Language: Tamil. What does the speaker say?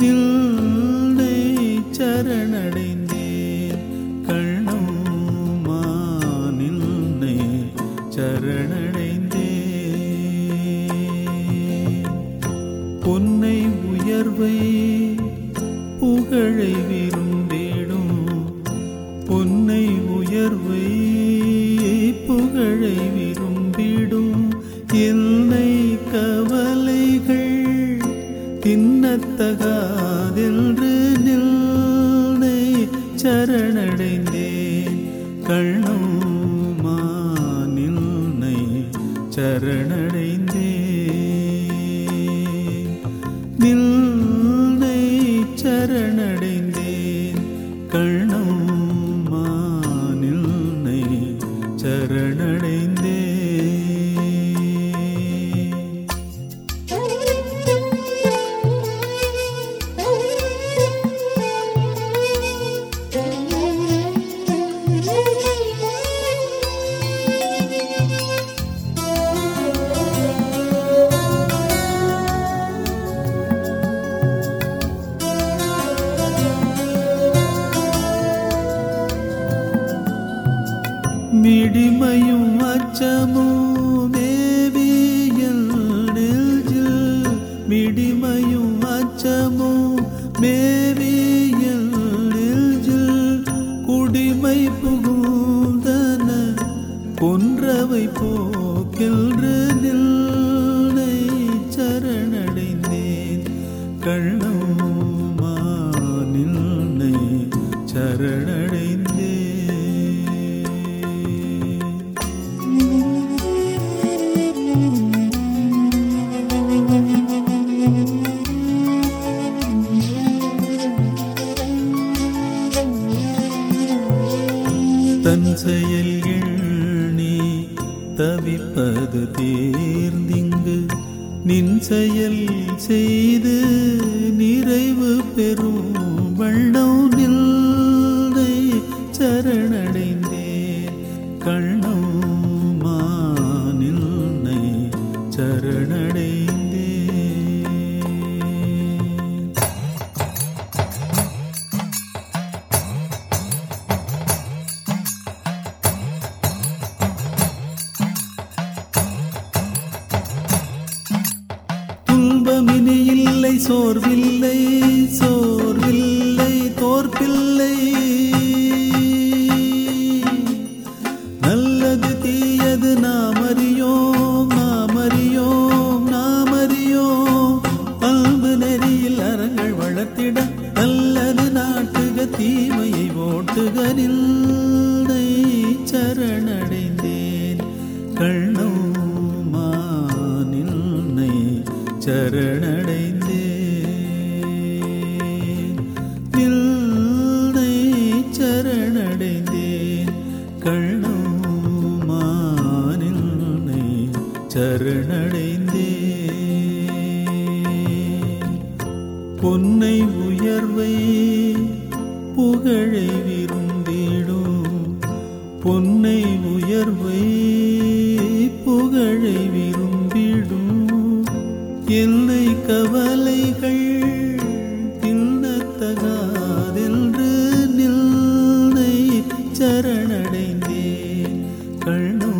நின்னை சரணடைந்தேன் கண்ணம்மா நின்னை சரணடைந்தேன். பொன்னை உயர்வை புகழை விரும்பிடும் பொன்னை உயர்வை புகழை விரும்பிடும் என்னை கவலைகள் தின்னத்தகாதென்று நின்னை சரணடைந்தேன் கண்ணம்மா நின்னை சரணடைந்தேன். நின்னை சரணடைந்தேன் கண்ணம்மா நின்னை சரணடைந்தேன். மிடிமையும் அச்சமும் தேவியல் நெஞ்சில் மிடிமையும் அச்சமும் தேவியல் நெஞ்சில் குடிமை புகுந்தன கொன்றவை போக்கின்று நின்னை சரணடைந்தேன் கண்ணம்மா நின்னை சரணடைந்தேன். தன் செயல் எண்ணி தவிப்பது தேர்ந்திங்கு நின் செயல் செய்து நிறைவு பெறும் வண்ணம் நின்னை சரணடைந்தேன் கண்ணம்மா நின்னை சரணடைந்தேன். துன்பமினி இல்லை சோர்வில்லை சோர்வில்லை தோற்பில்லை நல்லது தீயது நாம் அறியோம் நாம் அறியோம் நாம் அறியோம் அன்பு நெறியில் அறங்கள் வளர்த்திட நல்லது நாட்டுக தீமையை ஓட்டுக நின்னை சரணடைந்தேன் கண்ணம்மா நின்னை சரணடைந்தேன். நின்னை சரணடைந்தேன் கண்ணம்மா நின்னை சரணடைந்தேன். பொன்னை உயர்வை புகழை விரும்பிடும் பொன்னை உயர்வை புகழை விரும்பிடும் என்னை கவலைகள் தின்னத்தகாதென்று நின்னை சரணடைந்தேன் கண்ண